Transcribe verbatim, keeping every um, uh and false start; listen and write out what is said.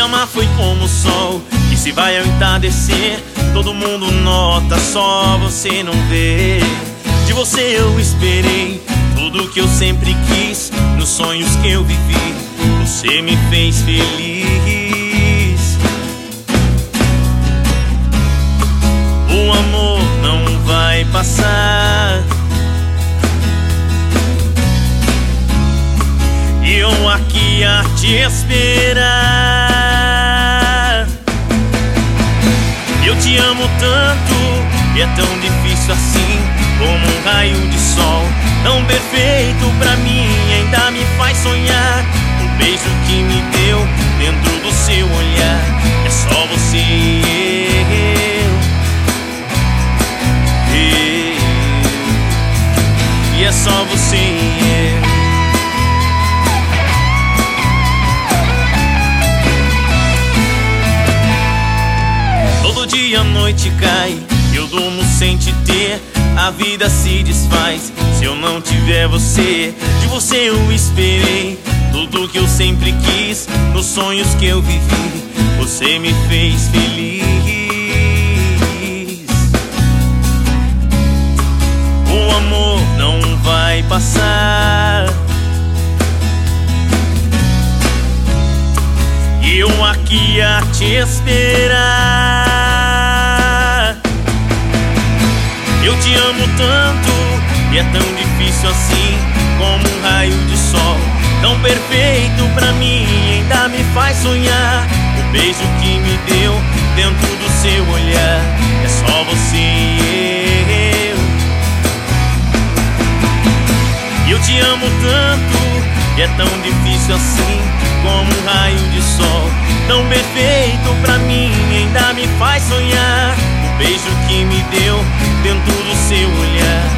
amar foi como o sol que se vai ao entardecer. Todo mundo nota, só você não vê. De você eu esperei tudo que eu sempre quis. Nos sonhos que eu vivi, você me fez feliz. O amor não vai passar, e eu aqui a te esperar. Eu te amo tanto, e é tão difícil assim, como um raio de sol, tão perfeito pra mim, ainda me faz sonhar. O beijo que me deu dentro do seu olhar, é só você e eu, eu. E é só você e eu. Todo dia a noite cai, eu durmo sem te ter. A vida se desfaz se eu não tiver você. De você eu esperei tudo que eu sempre quis. Nos sonhos que eu vivi, você me fez feliz. O amor não vai passar, e eu aqui a te esperar. Eu te amo tanto, e é tão difícil assim, como um raio de sol, tão perfeito pra mim, ainda me faz sonhar. O beijo que me deu dentro do seu olhar, é só você e eu. E eu te amo tanto, e é tão difícil assim, como um raio de sol, tão perfeito pra mim, ainda me faz sonhar. O beijo que me deu dentro do seu olhar,